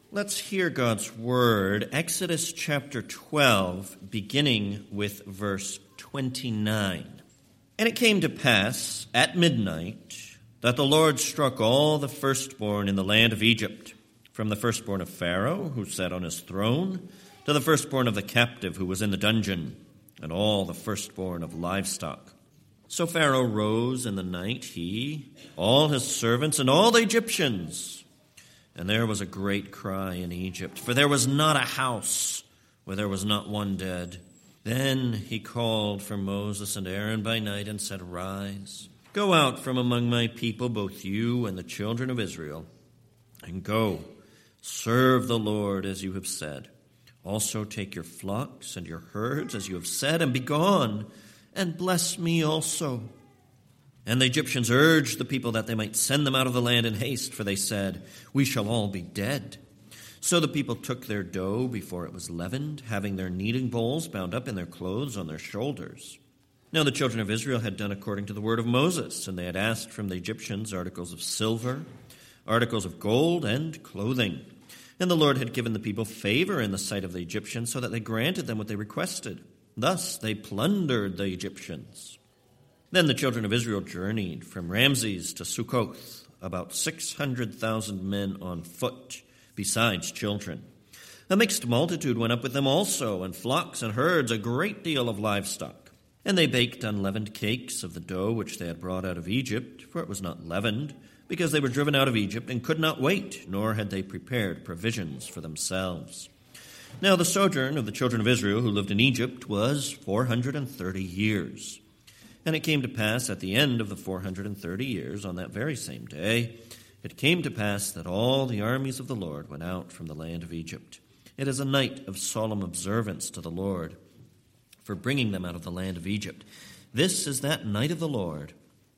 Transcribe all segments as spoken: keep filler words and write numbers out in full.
Let's hear God's word, Exodus chapter twelve, beginning with verse twenty-nine. And it came to pass at midnight that the Lord struck all the firstborn in the land of Egypt, from the firstborn of Pharaoh, who sat on his throne, to the firstborn of the captive who was in the dungeon, and all the firstborn of livestock. So Pharaoh rose in the night, he, all his servants, and all the Egyptians. And there was a great cry in Egypt, for there was not a house where there was not one dead. Then he called for Moses and Aaron by night and said, Rise, go out from among my people, both you and the children of Israel, and go, serve the Lord as you have said. Also take your flocks and your herds as you have said, and be gone, and bless me also. And the Egyptians urged the people that they might send them out of the land in haste, for they said, We shall all be dead. So the people took their dough before it was leavened, having their kneading bowls bound up in their clothes on their shoulders. Now the children of Israel had done according to the word of Moses, and they had asked from the Egyptians articles of silver, articles of gold, and clothing. And the Lord had given the people favor in the sight of the Egyptians, so that they granted them what they requested. Thus they plundered the Egyptians. Then the children of Israel journeyed from Ramses to Succoth, about six hundred thousand men on foot, besides children. A mixed multitude went up with them also, and flocks and herds, a great deal of livestock. And they baked unleavened cakes of the dough which they had brought out of Egypt, for it was not leavened, because they were driven out of Egypt and could not wait, nor had they prepared provisions for themselves. Now the sojourn of the children of Israel who lived in Egypt was four hundred and thirty years. And it came to pass at the end of the four hundred and thirty years, on that very same day, it came to pass that all the armies of the Lord went out from the land of Egypt. It is a night of solemn observance to the Lord for bringing them out of the land of Egypt. This is that night of the Lord,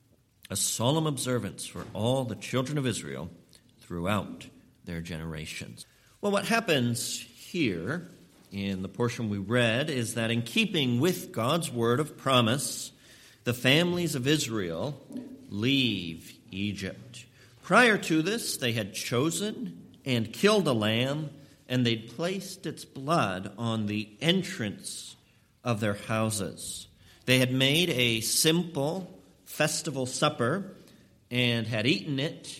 a solemn observance for all the children of Israel throughout their generations. Well, what happens here in the portion we read is that in keeping with God's word of promise, the families of Israel leave Egypt. Prior to this, they had chosen and killed a lamb, and they'd placed its blood on the entrance of their houses. They had made a simple festival supper and had eaten it,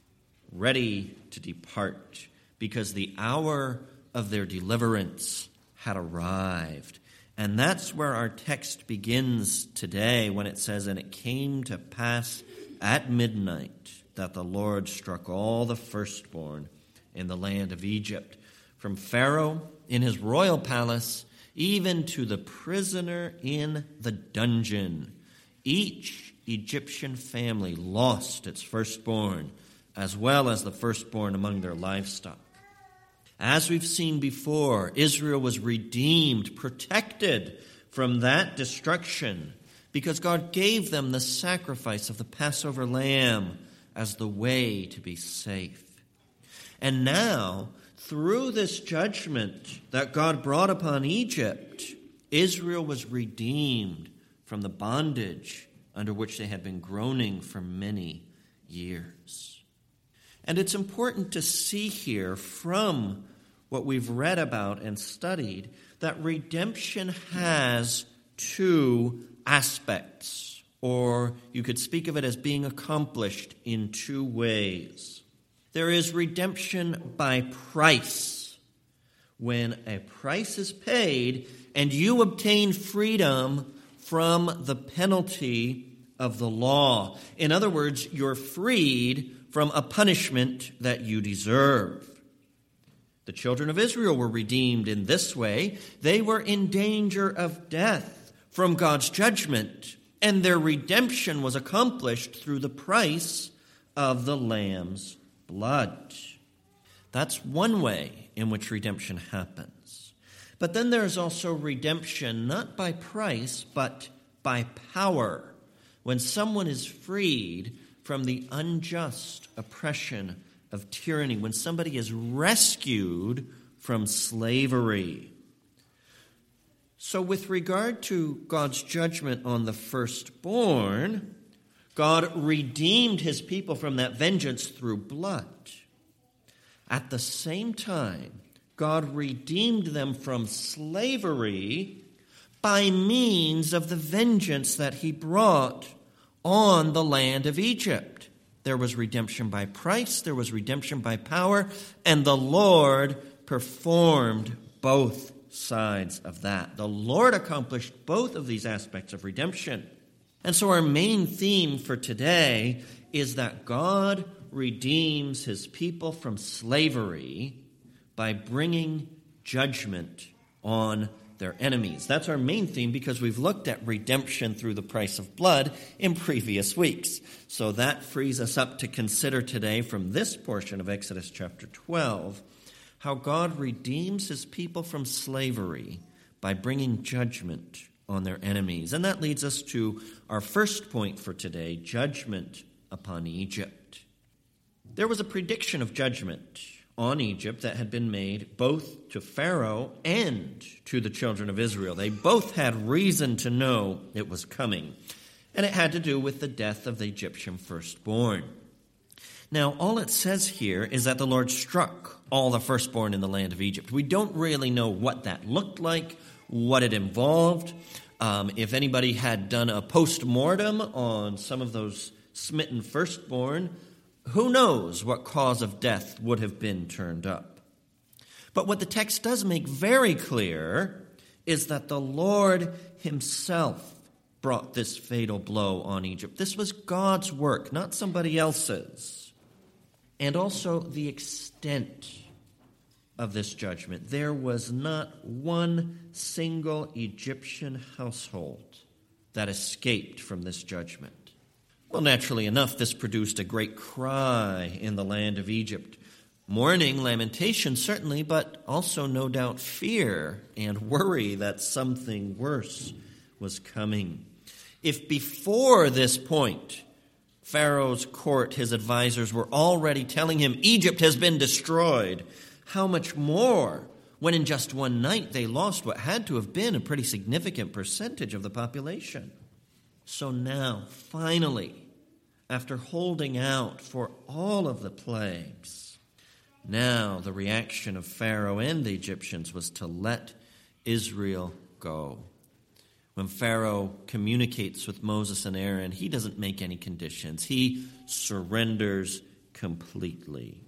ready to depart, because the hour of their deliverance had arrived. And that's where our text begins today when it says, And it came to pass at midnight that the Lord struck all the firstborn in the land of Egypt, from Pharaoh in his royal palace, even to the prisoner in the dungeon. Each Egyptian family lost its firstborn, as well as the firstborn among their livestock. As we've seen before, Israel was redeemed, protected from that destruction, because God gave them the sacrifice of the Passover lamb as the way to be safe. And now, through this judgment that God brought upon Egypt, Israel was redeemed from the bondage under which they had been groaning for many years. And it's important to see here from what we've read about and studied that redemption has two aspects, or you could speak of it as being accomplished in two ways. There is redemption by price, when a price is paid and you obtain freedom from the penalty of the law. In other words, you're freed from a punishment that you deserve. The children of Israel were redeemed in this way. They were in danger of death from God's judgment, and their redemption was accomplished through the price of the Lamb's blood. That's one way in which redemption happens. But then there's also redemption not by price, but by power, when someone is freed from the unjust oppression of tyranny, when somebody is rescued from slavery. So with regard to God's judgment on the firstborn, God redeemed his people from that vengeance through blood. At the same time, God redeemed them from slavery by means of the vengeance that he brought on the land of Egypt. There was redemption by price, there was redemption by power, and the Lord performed both sides of that. The Lord accomplished both of these aspects of redemption. And so our main theme for today is that God redeems his people from slavery by bringing judgment on their enemies. That's our main theme because we've looked at redemption through the price of blood in previous weeks. So that frees us up to consider today from this portion of Exodus chapter twelve how God redeems his people from slavery by bringing judgment on their enemies. And that leads us to our first point for today, judgment upon Egypt. There was a prediction of judgment on Egypt that had been made both to Pharaoh and to the children of Israel. They both had reason to know it was coming, and it had to do with the death of the Egyptian firstborn. Now, all it says here is that the Lord struck all the firstborn in the land of Egypt. We don't really know what that looked like, what it involved. Um, if anybody had done a post-mortem on some of those smitten firstborn, who knows what cause of death would have been turned up. But what the text does make very clear is that the Lord himself brought this fatal blow on Egypt. This was God's work, not somebody else's. And also the extent of this judgment. There was not one single Egyptian household that escaped from this judgment. Well, naturally enough, this produced a great cry in the land of Egypt. Mourning, lamentation, certainly, but also no doubt fear and worry that something worse was coming. If before this point, Pharaoh's court, his advisors, were already telling him Egypt has been destroyed, how much more when in just one night they lost what had to have been a pretty significant percentage of the population. So now, finally, after holding out for all of the plagues, now the reaction of Pharaoh and the Egyptians was to let Israel go. When Pharaoh communicates with Moses and Aaron, he doesn't make any conditions. He surrenders completely.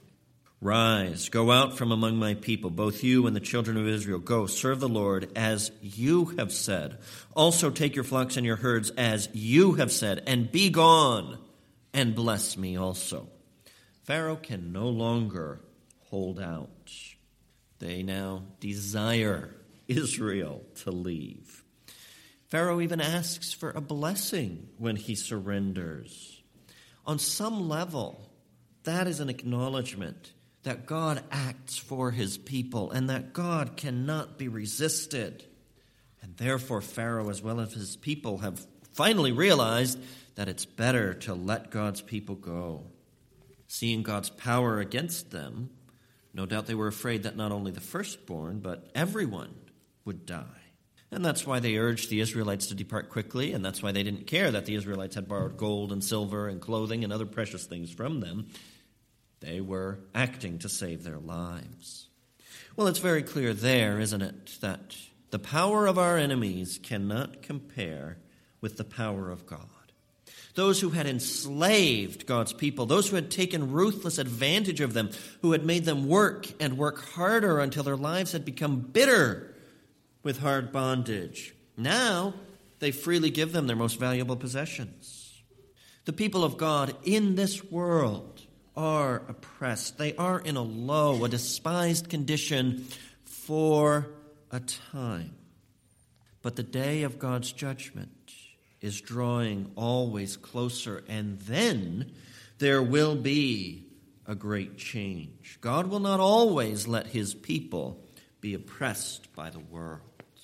Rise, go out from among my people, both you and the children of Israel. Go, serve the Lord as you have said. Also take your flocks and your herds as you have said, and be gone, and bless me also. Pharaoh can no longer hold out. They now desire Israel to leave. Pharaoh even asks for a blessing when he surrenders. On some level, that is an acknowledgement that God acts for his people and that God cannot be resisted. And therefore, Pharaoh, as well as his people, have finally realized that it's better to let God's people go. Seeing God's power against them, no doubt they were afraid that not only the firstborn, but everyone would die. And that's why they urged the Israelites to depart quickly, and that's why they didn't care that the Israelites had borrowed gold and silver and clothing and other precious things from them. They were acting to save their lives. Well, it's very clear there, isn't it, that the power of our enemies cannot compare with the power of God. Those who had enslaved God's people, those who had taken ruthless advantage of them, who had made them work and work harder until their lives had become bitter with hard bondage. Now, they freely give them their most valuable possessions. The people of God in this world are oppressed. They are in a low, a despised condition for a time. But the day of God's judgment is drawing always closer, and then there will be a great change. God will not always let his people be oppressed by the world.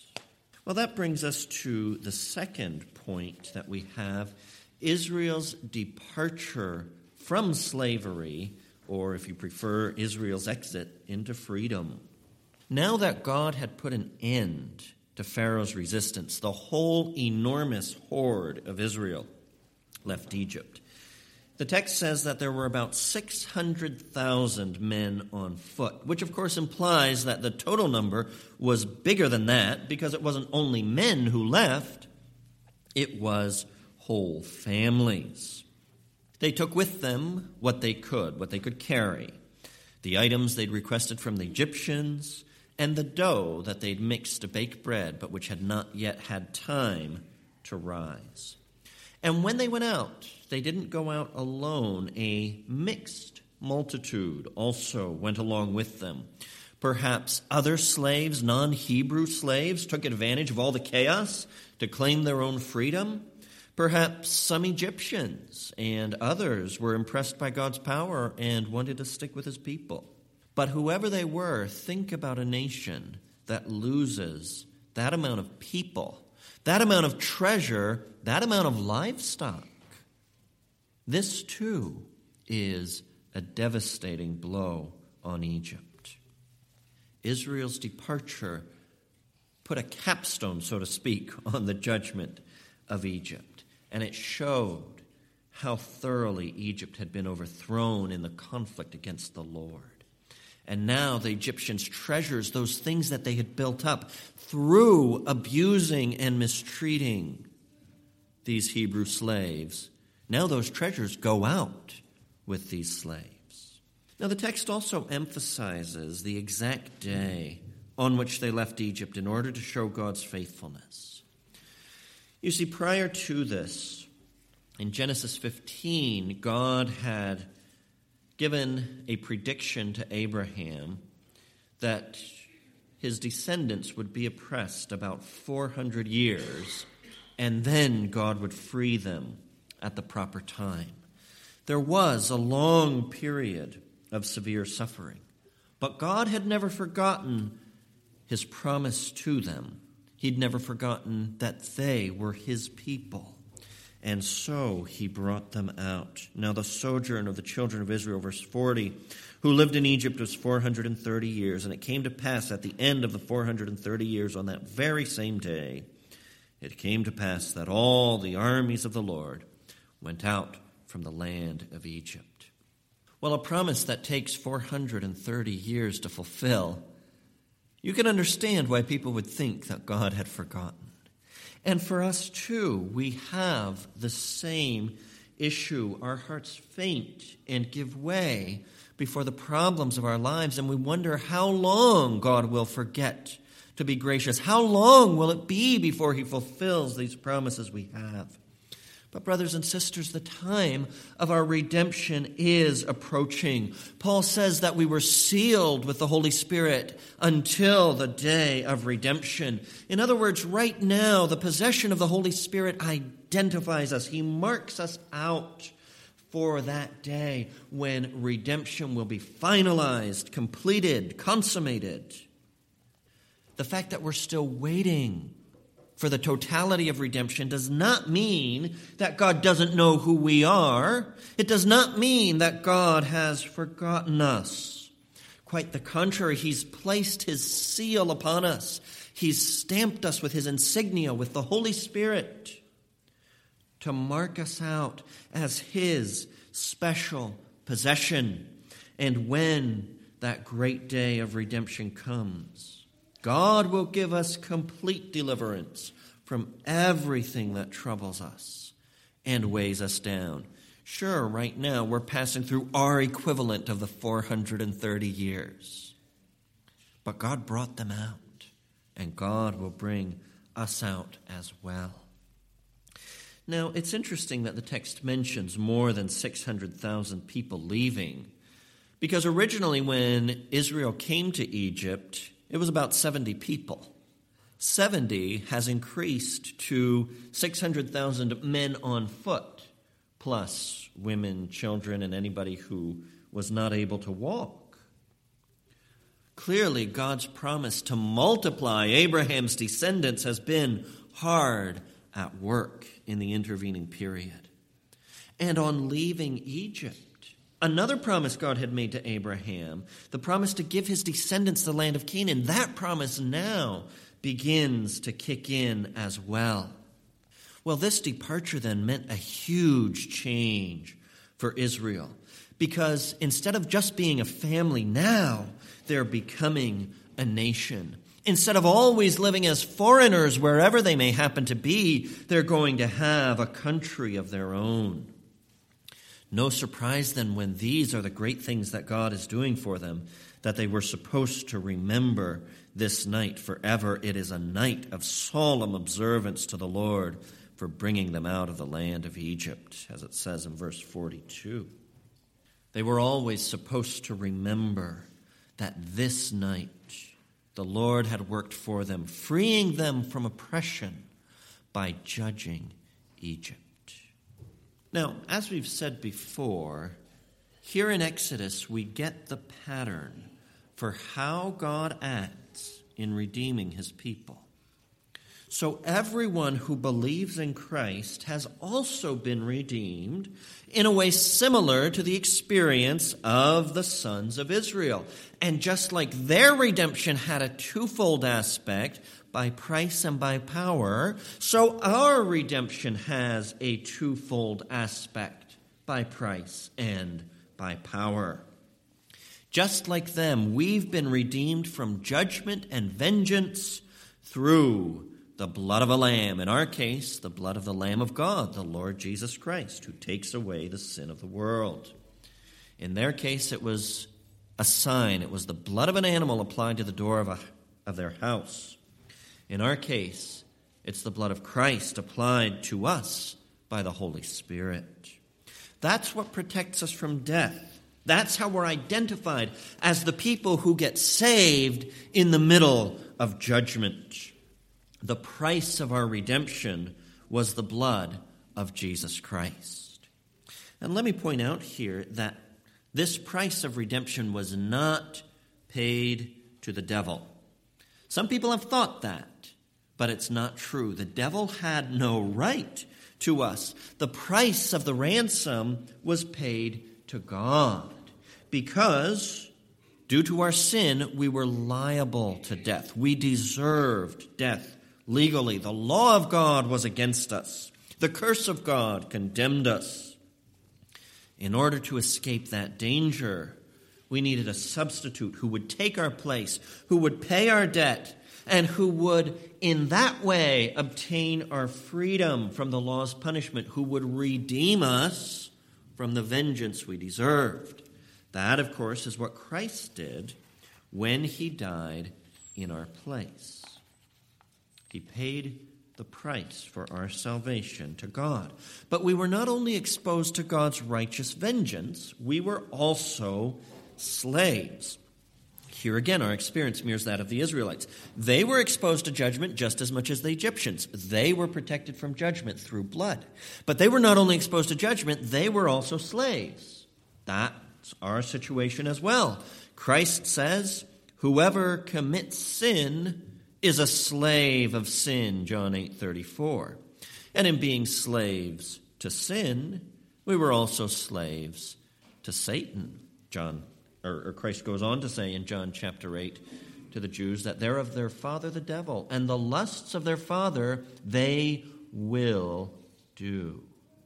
Well, that brings us to the second point that we have, Israel's departure from slavery, or if you prefer, Israel's exit into freedom. Now that God had put an end to Pharaoh's resistance, the whole enormous horde of Israel left Egypt. The text says that there were about six hundred thousand men on foot, which of course implies that the total number was bigger than that because it wasn't only men who left, it was whole families. They took with them what they could, what they could carry, the items they'd requested from the Egyptians, and the dough that they'd mixed to bake bread, but which had not yet had time to rise. And when they went out, they didn't go out alone. A mixed multitude also went along with them. Perhaps other slaves, non-Hebrew slaves, took advantage of all the chaos to claim their own freedom. Perhaps some Egyptians and others were impressed by God's power and wanted to stick with his people. But whoever they were, think about a nation that loses that amount of people, that amount of treasure, that amount of livestock. This, too, is a devastating blow on Egypt. Israel's departure put a capstone, so to speak, on the judgment of Egypt, and it showed how thoroughly Egypt had been overthrown in the conflict against the Lord. And now the Egyptians' treasures, those things that they had built up through abusing and mistreating these Hebrew slaves, now those treasures go out with these slaves. Now the text also emphasizes the exact day on which they left Egypt in order to show God's faithfulness. You see, prior to this, in Genesis fifteen, God had given a prediction to Abraham that his descendants would be oppressed about four hundred years, and then God would free them at the proper time. There was a long period of severe suffering, but God had never forgotten his promise to them. He'd never forgotten that they were his people. And so he brought them out. Now the sojourn of the children of Israel, verse forty, who lived in Egypt was four hundred thirty years. And it came to pass at the end of the four hundred thirty years, on that very same day, it came to pass that all the armies of the Lord went out from the land of Egypt. Well, a promise that takes four hundred thirty years to fulfill, you can understand why people would think that God had forgotten. And for us, too, we have the same issue. Our hearts faint and give way before the problems of our lives, and we wonder how long God will forget to be gracious. How long will it be before he fulfills these promises we have? But brothers and sisters, the time of our redemption is approaching. Paul says that we were sealed with the Holy Spirit until the day of redemption. In other words, right now, the possession of the Holy Spirit identifies us. He marks us out for that day when redemption will be finalized, completed, consummated. The fact that we're still waiting for the totality of redemption does not mean that God doesn't know who we are. It does not mean that God has forgotten us. Quite the contrary, he's placed his seal upon us. He's stamped us with his insignia, with the Holy Spirit, to mark us out as his special possession. And when that great day of redemption comes, God will give us complete deliverance from everything that troubles us and weighs us down. Sure, right now we're passing through our equivalent of the four hundred thirty years. But God brought them out, and God will bring us out as well. Now, it's interesting that the text mentions more than six hundred thousand people leaving, because originally when Israel came to Egypt, it was about seventy people. seventy has increased to six hundred thousand men on foot, plus women, children, and anybody who was not able to walk. Clearly, God's promise to multiply Abraham's descendants has been hard at work in the intervening period. And on leaving Egypt, another promise God had made to Abraham, the promise to give his descendants the land of Canaan, that promise now begins to kick in as well. Well, this departure then meant a huge change for Israel. Because instead of just being a family now, they're becoming a nation. Instead of always living as foreigners wherever they may happen to be, they're going to have a country of their own. No surprise then when these are the great things that God is doing for them, that they were supposed to remember this night forever. It is a night of solemn observance to the Lord for bringing them out of the land of Egypt, as it says in verse forty-two. They were always supposed to remember that this night the Lord had worked for them, freeing them from oppression by judging Egypt. Now, as we've said before, here in Exodus we get the pattern for how God acts in redeeming his people. So everyone who believes in Christ has also been redeemed in a way similar to the experience of the sons of Israel. And just like their redemption had a twofold aspect, by price and by power, so our redemption has a twofold aspect, by price and by power. Just like them, we've been redeemed from judgment and vengeance through the blood of a lamb. In our case, the blood of the Lamb of God, the Lord Jesus Christ, who takes away the sin of the world. In their case, it was a sign. It was the blood of an animal applied to the door of, a, of their house. In our case, it's the blood of Christ applied to us by the Holy Spirit. That's what protects us from death. That's how we're identified as the people who get saved in the middle of judgment. The price of our redemption was the blood of Jesus Christ. And let me point out here that this price of redemption was not paid to the devil. Some people have thought that, but it's not true. The devil had no right to us. The price of the ransom was paid to God because, due to our sin, we were liable to death. We deserved death. Legally, the law of God was against us. The curse of God condemned us. In order to escape that danger, we needed a substitute who would take our place, who would pay our debt, and who would, in that way, obtain our freedom from the law's punishment, who would redeem us from the vengeance we deserved. That, of course, is what Christ did when he died in our place. He paid the price for our salvation to God. But we were not only exposed to God's righteous vengeance, we were also slaves. Here again, our experience mirrors that of the Israelites. They were exposed to judgment just as much as the Egyptians. They were protected from judgment through blood. But they were not only exposed to judgment, they were also slaves. That's our situation as well. Christ says, whoever commits sin is a slave of sin, John eight thirty-four. And in being slaves to sin, we were also slaves to Satan. John, or, or Christ goes on to say in John chapter eight to the Jews that they're of their father the devil, and the lusts of their father they will do.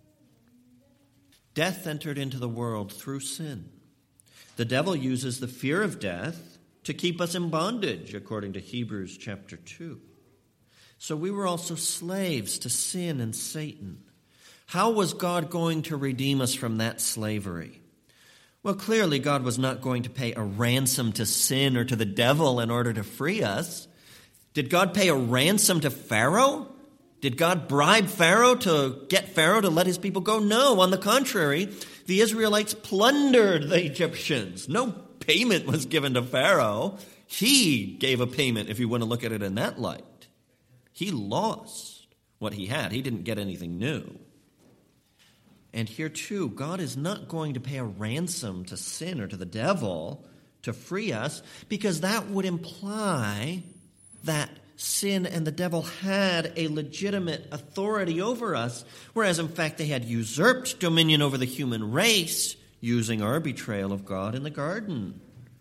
Death entered into the world through sin. The devil uses the fear of death to keep us in bondage, according to Hebrews chapter two. So we were also slaves to sin and Satan. How was God going to redeem us from that slavery? Well, clearly God was not going to pay a ransom to sin or to the devil in order to free us. Did God pay a ransom to Pharaoh? Did God bribe Pharaoh to get Pharaoh to let his people go? No, on the contrary, the Israelites plundered the Egyptians. No payment was given to Pharaoh. He gave a payment, if you want to look at it in that light. He lost what he had. He didn't get anything new. And here too, God is not going to pay a ransom to sin or to the devil to free us, because that would imply that sin and the devil had a legitimate authority over us, whereas in fact they had usurped dominion over the human race, using our betrayal of God in the garden.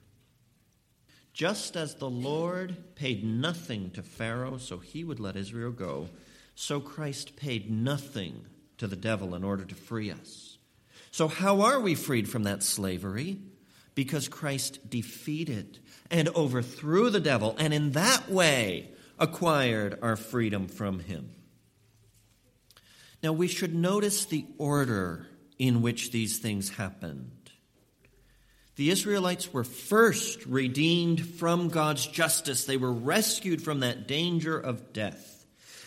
Just as the Lord paid nothing to Pharaoh so he would let Israel go, so Christ paid nothing to the devil in order to free us. So how are we freed from that slavery? Because Christ defeated and overthrew the devil, and in that way acquired our freedom from him. Now we should notice the order in which these things happened. The Israelites were first redeemed from God's justice. They were rescued from that danger of death.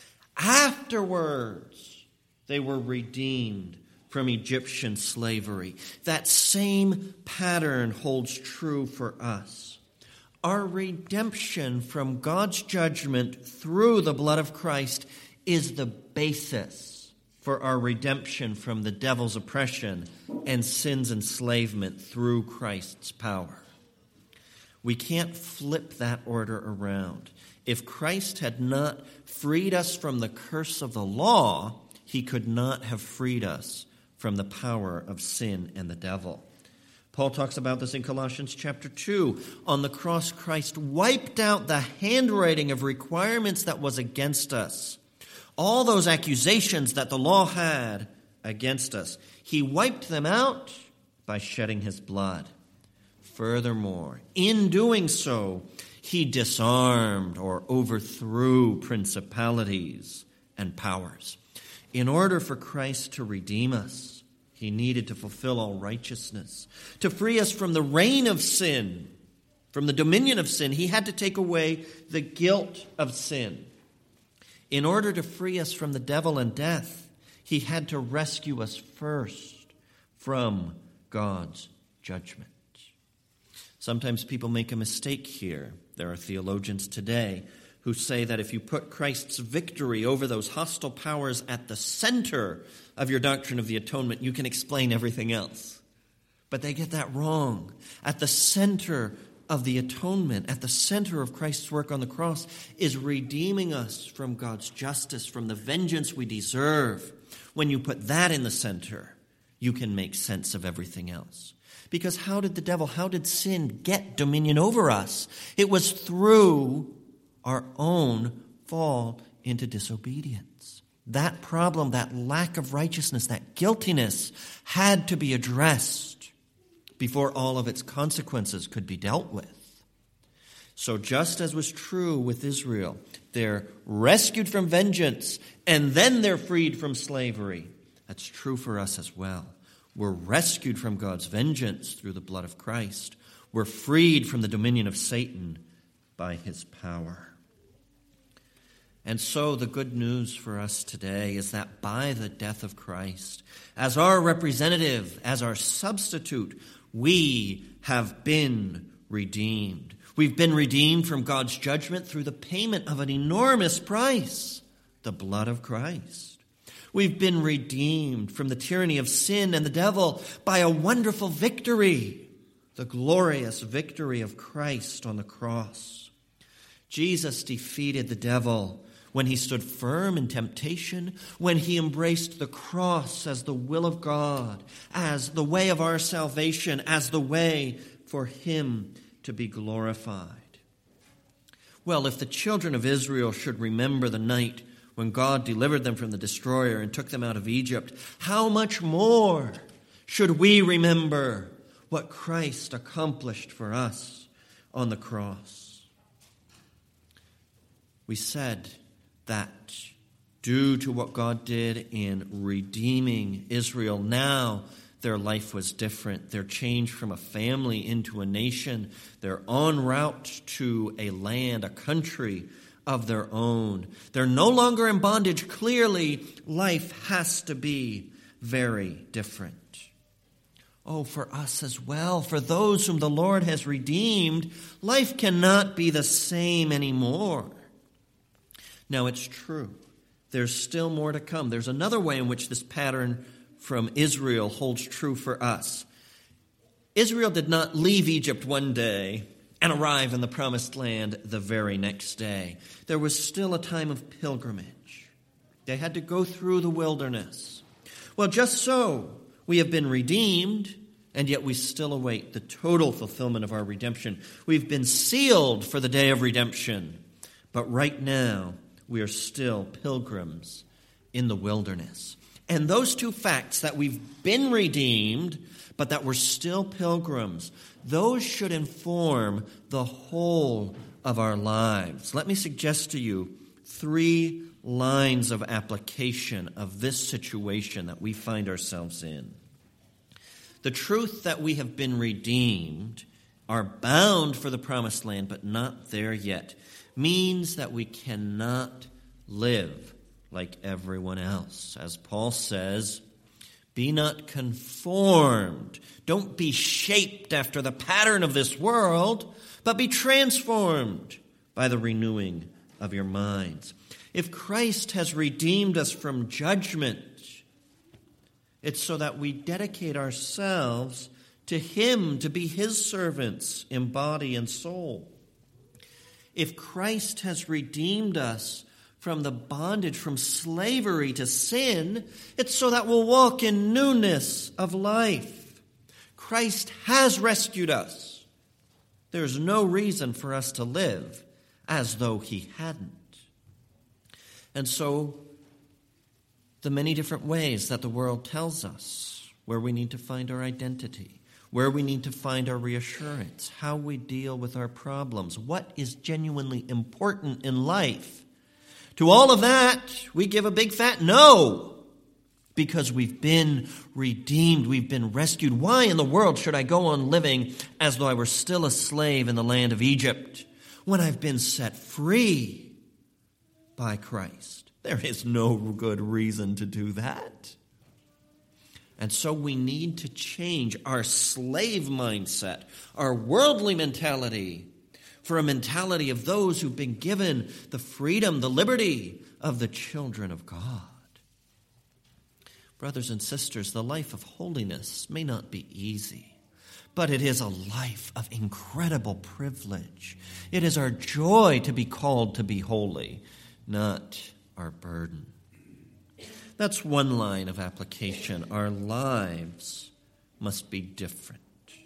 Afterwards, they were redeemed from Egyptian slavery. That same pattern holds true for us. Our redemption from God's judgment through the blood of Christ is the basis for our redemption from the devil's oppression and sin's enslavement through Christ's power. We can't flip that order around. If Christ had not freed us from the curse of the law, he could not have freed us from the power of sin and the devil. Paul talks about this in Colossians chapter two. On the cross, Christ wiped out the handwriting of requirements that was against us. All those accusations that the law had against us, he wiped them out by shedding his blood. Furthermore, in doing so, he disarmed or overthrew principalities and powers. In order for Christ to redeem us, he needed to fulfill all righteousness. To free us from the reign of sin, from the dominion of sin, he had to take away the guilt of sin. In order to free us from the devil and death, he had to rescue us first from God's judgment. Sometimes people make a mistake here. There are theologians today who say that if you put Christ's victory over those hostile powers at the center of your doctrine of the atonement, you can explain everything else. But they get that wrong. At the center of the atonement, at the center of Christ's work on the cross, is redeeming us from God's justice, from the vengeance we deserve. When you put that in the center, you can make sense of everything else. Because how did the devil, how did sin get dominion over us? It was through our own fall into disobedience. That problem, that lack of righteousness, that guiltiness had to be addressed before all of its consequences could be dealt with. So just as was true with Israel, they're rescued from vengeance and then they're freed from slavery. That's true for us as well. We're rescued from God's vengeance through the blood of Christ. We're freed from the dominion of Satan by his power. And so the good news for us today is that by the death of Christ, as our representative, as our substitute, we have been redeemed. We've been redeemed from God's judgment through the payment of an enormous price, the blood of Christ. We've been redeemed from the tyranny of sin and the devil by a wonderful victory, the glorious victory of Christ on the cross. Jesus defeated the devil when he stood firm in temptation, when he embraced the cross as the will of God, as the way of our salvation, as the way for him to be glorified. Well, if the children of Israel should remember the night when God delivered them from the destroyer and took them out of Egypt, how much more should we remember what Christ accomplished for us on the cross? We said that due to what God did in redeeming Israel, now their life was different. They're changed from a family into a nation. They're en route to a land, a country of their own. They're no longer in bondage. Clearly, life has to be very different. Oh, for us as well, for those whom the Lord has redeemed, life cannot be the same anymore. Now, it's true. There's still more to come. There's another way in which this pattern from Israel holds true for us. Israel did not leave Egypt one day and arrive in the promised land the very next day. There was still a time of pilgrimage. They had to go through the wilderness. Well, just so, we have been redeemed, and yet we still await the total fulfillment of our redemption. We've been sealed for the day of redemption, but right now we are still pilgrims in the wilderness. And those two facts, that we've been redeemed, but that we're still pilgrims, those should inform the whole of our lives. Let me suggest to you three lines of application of this situation that we find ourselves in. The truth that we have been redeemed, are bound for the promised land, but not there yet, means that we cannot live like everyone else. As Paul says, be not conformed. Don't be shaped after the pattern of this world, but be transformed by the renewing of your minds. If Christ has redeemed us from judgment, it's so that we dedicate ourselves to him, to be his servants in body and soul. If Christ has redeemed us from the bondage, from slavery to sin, it's so that we'll walk in newness of life. Christ has rescued us. There's no reason for us to live as though he hadn't. And so, the many different ways that the world tells us where we need to find our identity, where we need to find our reassurance, how we deal with our problems, what is genuinely important in life. To all of that, we give a big fat no, because we've been redeemed, we've been rescued. Why in the world should I go on living as though I were still a slave in the land of Egypt when I've been set free by Christ? There is no good reason to do that. And so we need to change our slave mindset, our worldly mentality, for a mentality of those who've been given the freedom, the liberty of the children of God. Brothers and sisters, the life of holiness may not be easy, but it is a life of incredible privilege. It is our joy to be called to be holy, not our burden. That's one line of application. Our lives must be different.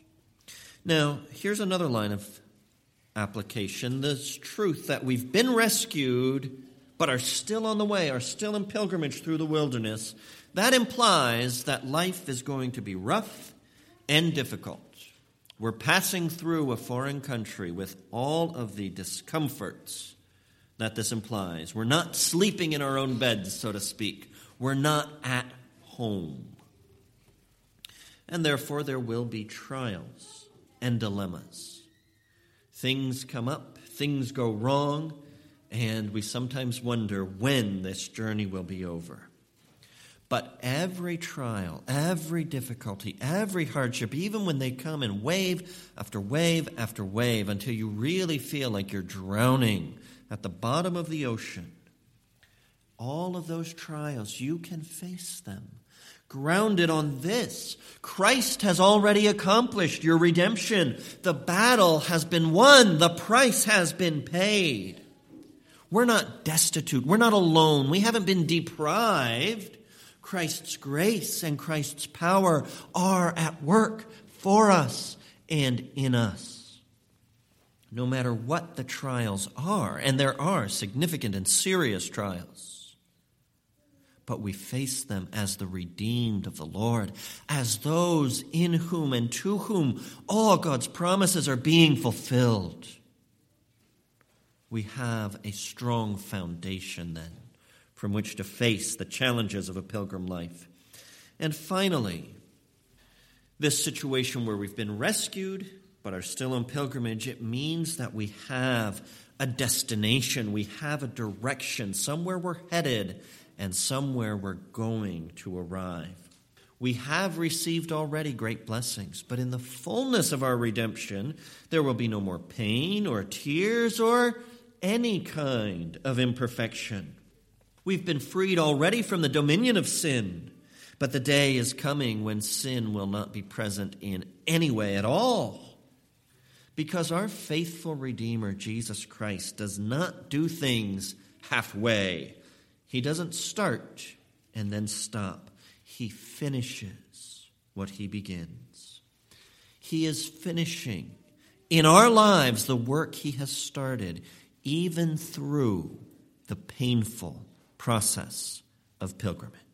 Now, here's another line of application. This truth that we've been rescued, but are still on the way, are still in pilgrimage through the wilderness. That implies that life is going to be rough and difficult. We're passing through a foreign country with all of the discomforts that this implies. We're not sleeping in our own beds, so to speak. We're not at home. And therefore, there will be trials and dilemmas. Things come up, things go wrong, and we sometimes wonder when this journey will be over. But every trial, every difficulty, every hardship, even when they come in wave after wave after wave, until you really feel like you're drowning at the bottom of the ocean, all of those trials, you can face them. Grounded on this, Christ has already accomplished your redemption. The battle has been won. The price has been paid. We're not destitute. We're not alone. We haven't been deprived. Christ's grace and Christ's power are at work for us and in us. No matter what the trials are, and there are significant and serious trials, but we face them as the redeemed of the Lord, as those in whom and to whom all God's promises are being fulfilled. We have a strong foundation then from which to face the challenges of a pilgrim life. And finally, this situation where we've been rescued but are still in pilgrimage, it means that we have a destination, we have a direction, somewhere we're headed, and somewhere we're going to arrive. We have received already great blessings, but in the fullness of our redemption, there will be no more pain or tears or any kind of imperfection. We've been freed already from the dominion of sin, but the day is coming when sin will not be present in any way at all. Because our faithful Redeemer, Jesus Christ, does not do things halfway. He doesn't start and then stop. He finishes what he begins. He is finishing in our lives the work he has started, even through the painful process of pilgrimage.